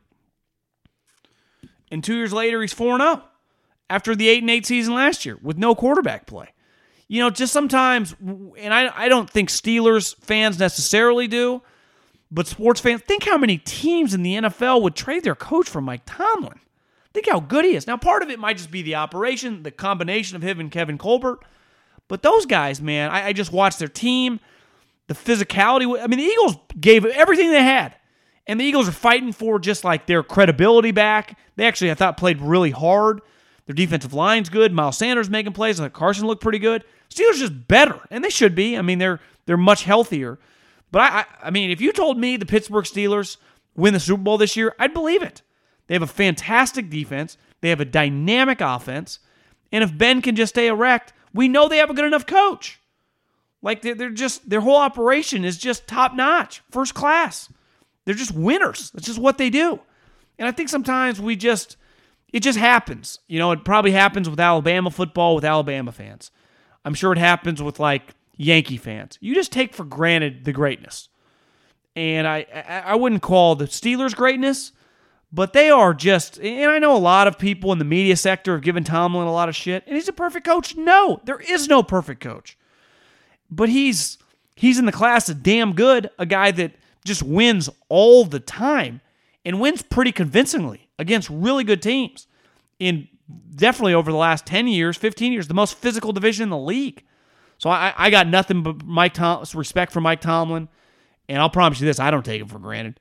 And two years later, he's four and oh after the eight and eight season last year with no quarterback play. You know, just sometimes, and I, I don't think Steelers fans necessarily do, but sports fans, think how many teams in the N F L would trade their coach for Mike Tomlin. Think how good he is. Now, part of it might just be the operation, the combination of him and Kevin Colbert. But those guys, man, I, I just watched their team, the physicality. I mean, the Eagles gave everything they had. And the Eagles are fighting for just like their credibility back. They actually, I thought, played really hard. Their defensive line's good. Miles Sanders making plays. Like Carson looked pretty good. Steelers just better, and they should be. I mean, they're they're much healthier. But I, I, I mean, if you told me the Pittsburgh Steelers win the Super Bowl this year, I'd believe it. They have a fantastic defense. They have a dynamic offense. And if Ben can just stay erect, we know they have a good enough coach. Like, they're, they're just, their whole operation is just top-notch, first class. They're just winners. That's just what they do. And I think sometimes we just, it just happens. You know, it probably happens with Alabama football, with Alabama fans. I'm sure it happens with, like, Yankee fans. You just take for granted the greatness. And I, I, I wouldn't call the Steelers greatness, but they are just, and I know a lot of people in the media sector have given Tomlin a lot of shit, and he's a perfect coach. No, there is no perfect coach. But he's he's in the class of damn good, a guy that just wins all the time and wins pretty convincingly against really good teams. In definitely over the last ten years, fifteen years, the most physical division in the league. So I, I got nothing but Mike Tom, respect for Mike Tomlin, and I'll promise you this, I don't take him for granted.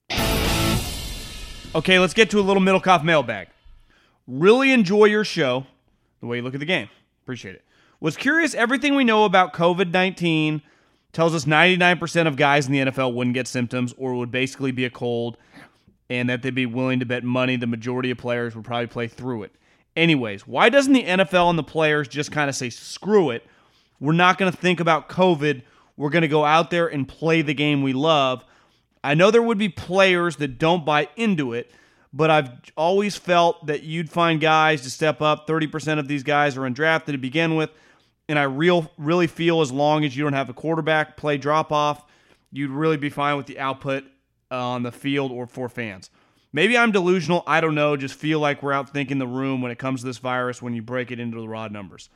Okay, let's get to a little Middlecoff mailbag. Really enjoy your show, the way you look at the game. Appreciate it. Was curious, everything we know about covid nineteen tells us ninety-nine percent of guys in the N F L wouldn't get symptoms or would basically be a cold, and that they'd be willing to bet money the majority of players would probably play through it. Anyways, why doesn't the N F L and the players just kind of say, screw it, we're not going to think about COVID, we're going to go out there and play the game we love? I know there would be players that don't buy into it, but I've always felt that you'd find guys to step up. thirty percent of these guys are undrafted to begin with, and I real really feel as long as you don't have a quarterback play drop-off, you'd really be fine with the output on the field or for fans. Maybe I'm delusional, I don't know, just feel like we're outthinking the room when it comes to this virus when you break it into the raw numbers.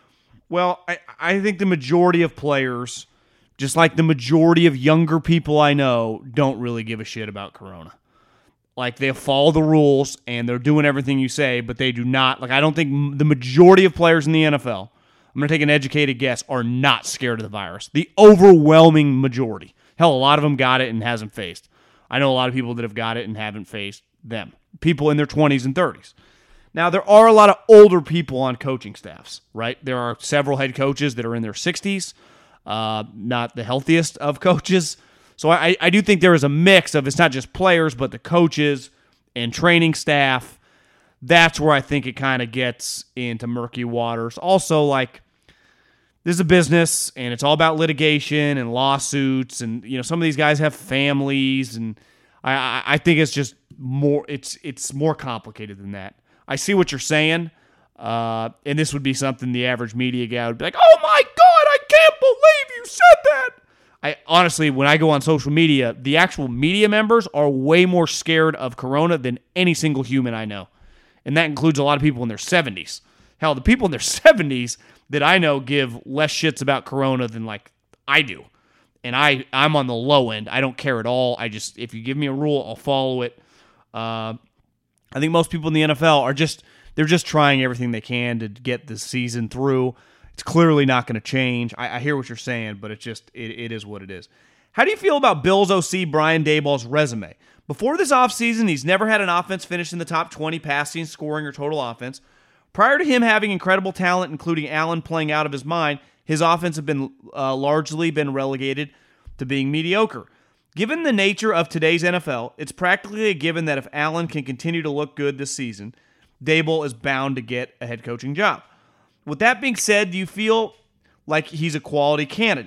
Well, I, I think the majority of players, just like the majority of younger people I know, don't really give a shit about Corona. Like, they follow the rules, and they're doing everything you say, but they do not. Like, I don't think the majority of players in the N F L, I'm going to take an educated guess, are not scared of the virus. The overwhelming majority. Hell, a lot of them got it and hasn't faced. I know a lot of people that have got it and haven't faced them. People in their twenties and thirties. Now, there are a lot of older people on coaching staffs, right? There are several head coaches that are in their sixties. Uh, not the healthiest of coaches. So I, I do think there is a mix of, it's not just players, but the coaches and training staff. That's where I think it kind of gets into murky waters. Also, like, this is a business, and it's all about litigation and lawsuits, and, you know, some of these guys have families, and I, I think it's just more, it's it's more complicated than that. I see what you're saying, uh, and this would be something the average media guy would be like, oh my God, I can't believe you said that. I honestly, when I go on social media, the actual media members are way more scared of Corona than any single human I know. And that includes a lot of people in their seventies. Hell, the people in their seventies that I know give less shits about Corona than, like, I do. And I, I'm on the low end. I don't care at all. I just, if you give me a rule, I'll follow it. Uh, I think most people in the N F L are just, they're just trying everything they can to get the season through. It's clearly not going to change. I, I hear what you're saying, but it's just, it, it is what it is. How do you feel about Bills O C Brian Daboll's resume? Before this offseason, he's never had an offense finish in the top twenty passing, scoring, or total offense. Prior to him having incredible talent, including Allen playing out of his mind, his offense had been uh, largely been relegated to being mediocre. Given the nature of today's N F L, it's practically a given that if Allen can continue to look good this season, Daboll is bound to get a head coaching job. With that being said, do you feel like he's a quality candidate?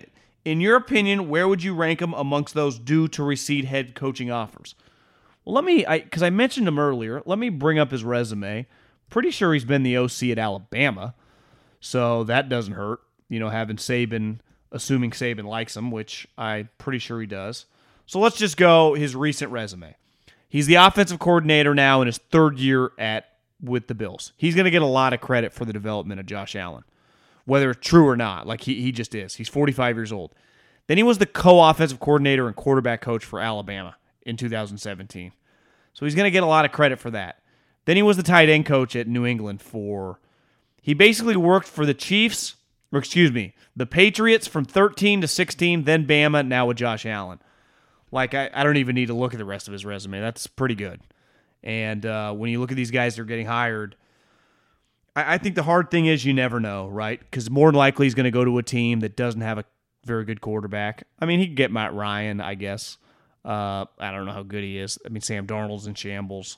In your opinion, where would you rank him amongst those due to receive head coaching offers? Well, let me, because I, I mentioned him earlier, let me bring up his resume. Pretty sure he's been the O C at Alabama, so that doesn't hurt. You know, having Saban, assuming Saban likes him, which I'm pretty sure he does. So let's just go his recent resume. He's the offensive coordinator now in his third year at with the Bills. He's going to get a lot of credit for the development of Josh Allen, whether it's true or not. Like, he, he just is. He's forty-five years old. Then he was the co-offensive coordinator and quarterback coach for Alabama in two thousand seventeen. So he's going to get a lot of credit for that. Then he was the tight end coach at New England for... He basically worked for the Chiefs, or excuse me, the Patriots from thirteen to sixteen, then Bama, now with Josh Allen. Like, I, I don't even need to look at the rest of his resume. That's pretty good. And uh, when you look at these guys that are getting hired, I, I think the hard thing is you never know, right? Because more than likely he's going to go to a team that doesn't have a very good quarterback. I mean, he could get Matt Ryan, I guess. Uh, I don't know how good he is. I mean, Sam Darnold's in shambles.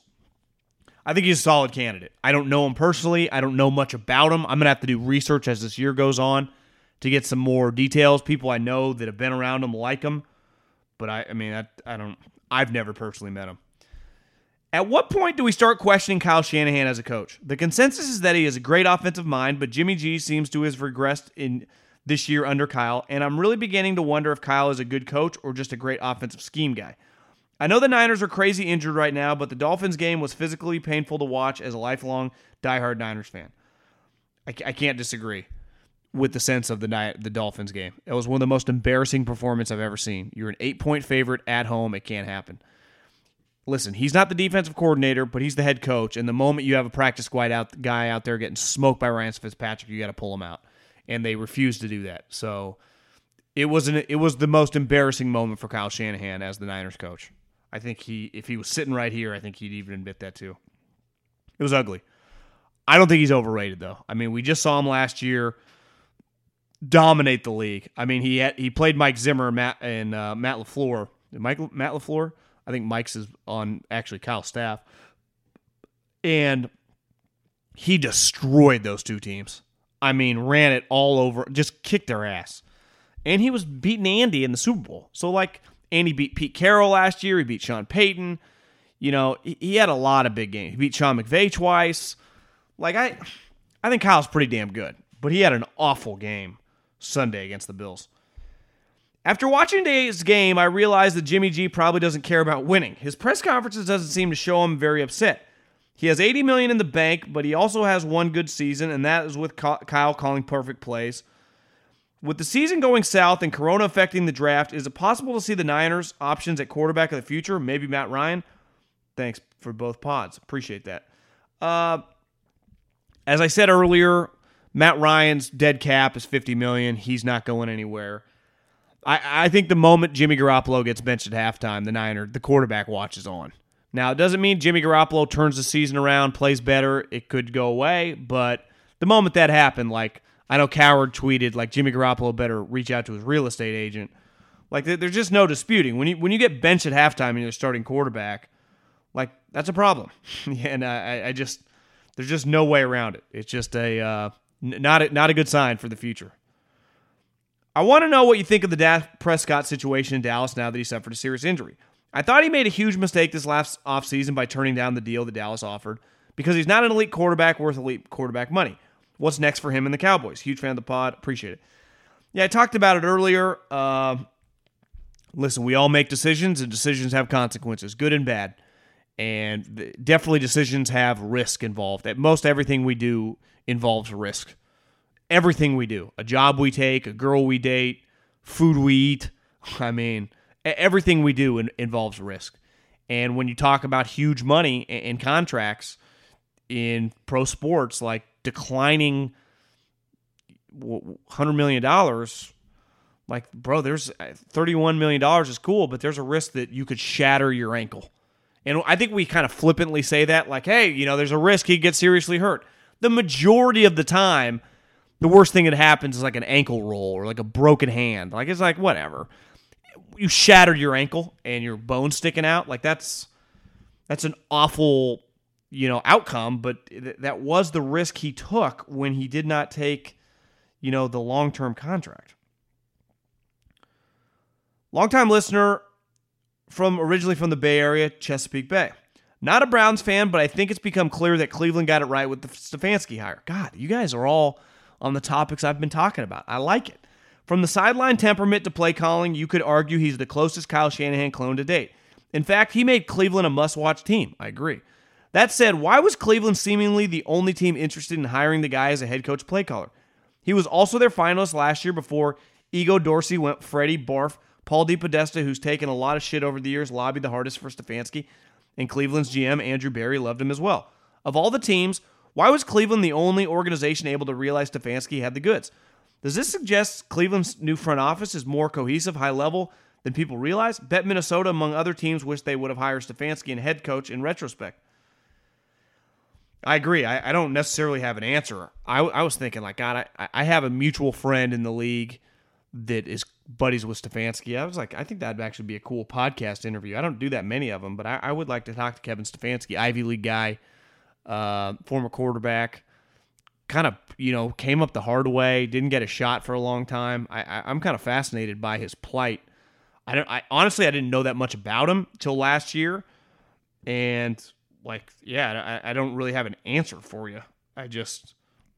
I think he's a solid candidate. I don't know him personally. I don't know much about him. I'm going to have to do research as this year goes on to get some more details. People I know that have been around him like him. But I, I mean, I, I don't. I've never personally met him. At what point do we start questioning Kyle Shanahan as a coach? The consensus is that he has a great offensive mind, but Jimmy G seems to have regressed in this year under Kyle, and I'm really beginning to wonder if Kyle is a good coach or just a great offensive scheme guy. I know the Niners are crazy injured right now, but the Dolphins game was physically painful to watch as a lifelong diehard Niners fan. I, I can't disagree with the sense of the the Dolphins game. It was one of the most embarrassing performances I've ever seen. You're an eight-point favorite at home. It can't happen. Listen, he's not the defensive coordinator, but he's the head coach, and the moment you have a practice squad out, guy out there getting smoked by Ryan Fitzpatrick, you got to pull him out. And they refused to do that. So it was an, it was the most embarrassing moment for Kyle Shanahan as the Niners coach. I think he, if he was sitting right here, I think he'd even admit that too. It was ugly. I don't think he's overrated though. I mean, we just saw him last year dominate the league. I mean, he had, he played Mike Zimmer and Matt, and, uh, Matt LaFleur. Mike Matt LaFleur. I think Mike's is on actually Kyle's staff, and he destroyed those two teams. I mean, ran it all over, just kicked their ass. And he was beating Andy in the Super Bowl. So, like, Andy beat Pete Carroll last year. He beat Sean Payton. You know, he had a lot of big games. He beat Sean McVay twice. Like, I I think Kyle's pretty damn good. But he had an awful game Sunday against the Bills. After watching today's game, I realized that Jimmy G probably doesn't care about winning. His press conferences doesn't seem to show him very upset. He has eighty million dollars in the bank, but he also has one good season, and that is with Kyle calling perfect plays. With the season going south and Corona affecting the draft, is it possible to see the Niners' options at quarterback of the future? Maybe Matt Ryan? Thanks for both pods. Appreciate that. Uh, as I said earlier, Matt Ryan's dead cap is fifty million dollars. He's not going anywhere. I, I think the moment Jimmy Garoppolo gets benched at halftime, the Niner, the quarterback watch is on. Now, it doesn't mean Jimmy Garoppolo turns the season around, plays better. It could go away, but the moment that happened, like, I know Coward tweeted, like, Jimmy Garoppolo better reach out to his real estate agent. Like, there's just no disputing. When you when you get benched at halftime and you're starting quarterback, like, that's a problem. And I, I just, there's just no way around it. It's just a, uh, not a, not a good sign for the future. I want to know what you think of the Dak Prescott situation in Dallas now that he suffered a serious injury. I thought he made a huge mistake this last offseason by turning down the deal that Dallas offered because he's not an elite quarterback worth elite quarterback money. What's next for him and the Cowboys? Huge fan of the pod. Appreciate it. Yeah, I talked about it earlier. Uh, listen, we all make decisions, and decisions have consequences, good and bad. And definitely decisions have risk involved. At most everything we do involves risk. Everything we do. A job we take, a girl we date, food we eat. I mean, everything we do in, involves risk. And when you talk about huge money and contracts in pro sports, like declining one hundred million dollars, like, bro, there's thirty-one million dollars is cool, but there's a risk that you could shatter your ankle. And I think we kind of flippantly say that, like, hey, you know, there's a risk he gets seriously hurt. The majority of the time, the worst thing that happens is like an ankle roll or like a broken hand. Like, it's like, whatever. You shattered your ankle and your bone sticking out. Like, that's that's an awful, you know, outcome, but th- that was the risk he took when he did not take, you know, the long-term contract. Longtime listener from originally from the Bay Area, Chesapeake Bay. Not a Browns fan, but I think it's become clear that Cleveland got it right with the Stefanski hire. God, you guys are all on the topics I've been talking about. I like it. From the sideline temperament to play calling, you could argue he's the closest Kyle Shanahan clone to date. In fact, he made Cleveland a must-watch team. I agree. That said, why was Cleveland seemingly the only team interested in hiring the guy as a head coach play caller? He was also their finalist last year before Ego Dorsey went Freddie Barf. Paul DePodesta, who's taken a lot of shit over the years, lobbied the hardest for Stefanski. And Cleveland's G M, Andrew Berry, loved him as well. Of all the teams, why was Cleveland the only organization able to realize Stefanski had the goods? Does this suggest Cleveland's new front office is more cohesive, high level than people realize? Bet Minnesota, among other teams, wish they would have hired Stefanski and head coach in retrospect. I agree. I, I don't necessarily have an answer. I, I was thinking, like, God, I, I have a mutual friend in the league that is buddies with Stefanski. I was like, I think that'd actually be a cool podcast interview. I don't do that many of them, but I, I would like to talk to Kevin Stefanski, Ivy League guy, uh, former quarterback, kind of, you know, came up the hard way, didn't get a shot for a long time. I, I, I'm kind of fascinated by his plight. I don't. I honestly, I didn't know that much about him till last year, and like, yeah, I, I don't really have an answer for you. I just.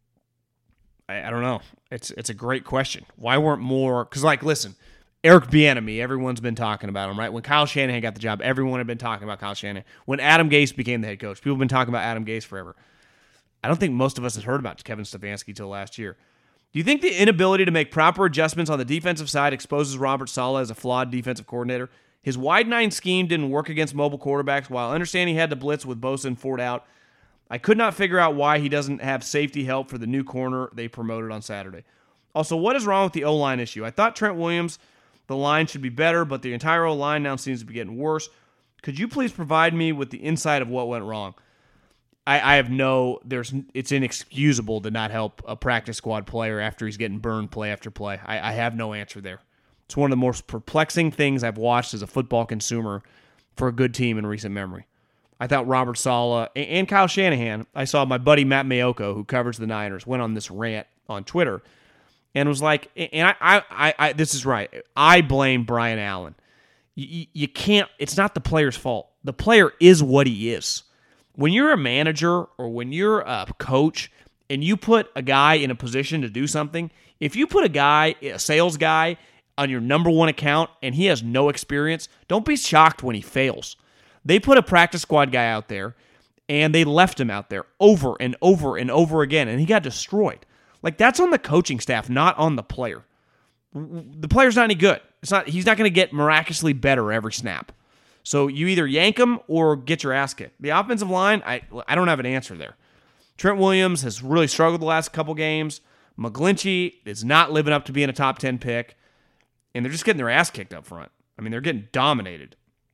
I, I don't know. It's it's a great question. Why weren't more? Because, like, listen, Eric Bieniemy, everyone's been talking about him, right? When Kyle Shanahan got the job, everyone had been talking about Kyle Shanahan. When Adam Gase became the head coach, people have been talking about Adam Gase forever. I don't think most of us had heard about Kevin Stefanski till last year. Do you think the inability to make proper adjustments on the defensive side exposes Robert Saleh as a flawed defensive coordinator? His wide nine scheme didn't work against mobile quarterbacks. While understanding he had to blitz with Bosa and Ford out, I could not figure out why he doesn't have safety help for the new corner they promoted on Saturday. Also, what is wrong with the O-line issue? I thought Trent Williams, the line should be better, but the entire O-line now seems to be getting worse. Could you please provide me with the insight of what went wrong? I, I have no, there's, it's inexcusable to not help a practice squad player after he's getting burned play after play. I, I have no answer there. It's one of the most perplexing things I've watched as a football consumer for a good team in recent memory. I thought Robert Saleh and Kyle Shanahan, I saw my buddy Matt Mayoko, who covers the Niners, went on this rant on Twitter and was like, and I, I, I, I this is right, I blame Brian Allen. You, you can't, it's not the player's fault. The player is what he is. When you're a manager or when you're a coach and you put a guy in a position to do something, if you put a guy, a sales guy, on your number one account and he has no experience, don't be shocked when he fails. They put a practice squad guy out there, and they left him out there over and over and over again, and he got destroyed. Like, that's on the coaching staff, not on the player. The player's not any good. It's not. He's not going to get miraculously better every snap. So you either yank him or get your ass kicked. The offensive line, I I don't have an answer there. Trent Williams has really struggled the last couple games. McGlinchey is not living up to being a top ten pick, and they're just getting their ass kicked up front. I mean, they're getting dominated.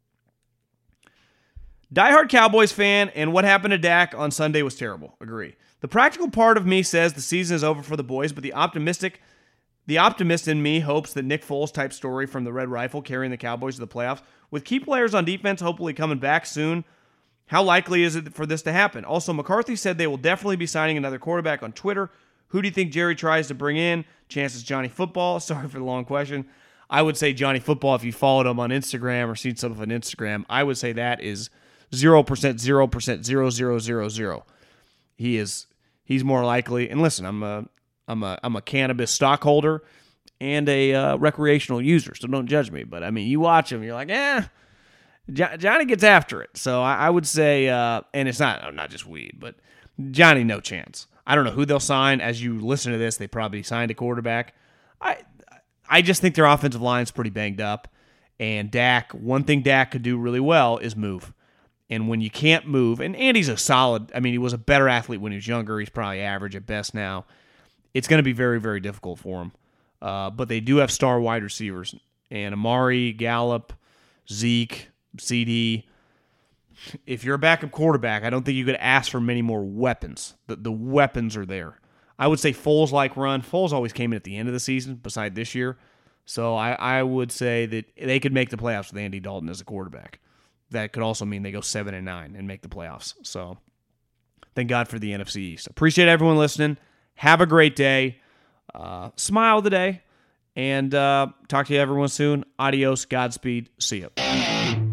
Diehard Cowboys fan, and what happened to Dak on Sunday was terrible. Agree. The practical part of me says the season is over for the boys, but the optimistic, the optimist in me hopes that Nick Foles type story from the Red Rifle carrying the Cowboys to the playoffs, with key players on defense hopefully coming back soon. How likely is it for this to happen? Also, McCarthy said they will definitely be signing another quarterback on Twitter. Who do you think Jerry tries to bring in? Chances Johnny Football. Sorry for the long question. I would say Johnny Football if you followed him on Instagram or seen some of on Instagram. I would say that is zero percent, zero percent, zero, zero, zero, zero. He is, he's more likely, and listen, I'm a, I'm a, I'm a cannabis stockholder and a uh, recreational user, so don't judge me. But I mean, you watch him, you're like, eh, jo- Johnny gets after it. So I, I would say, uh, and it's not, not just weed, but Johnny, no chance. I don't know who they'll sign. As you listen to this, they probably signed a quarterback. I, I just think their offensive line's pretty banged up. And Dak, one thing Dak could do really well is move. And when you can't move, and Andy's a solid, I mean, he was a better athlete when he was younger. He's probably average at best now. It's going to be very, very difficult for him. Uh, but they do have star wide receivers. And Amari, Gallup, Zeke, C D. If you're a backup quarterback, I don't think you could ask for many more weapons. The, the weapons are there. I would say Foles-like run. Foles always came in at the end of the season, beside this year. So I, I would say that they could make the playoffs with Andy Dalton as a quarterback. That could also mean they go seven and nine and make the playoffs. So thank God for the N F C East. Appreciate everyone listening. Have a great day. Uh, smile today. And uh, talk to you everyone soon. Adios. Godspeed. See you.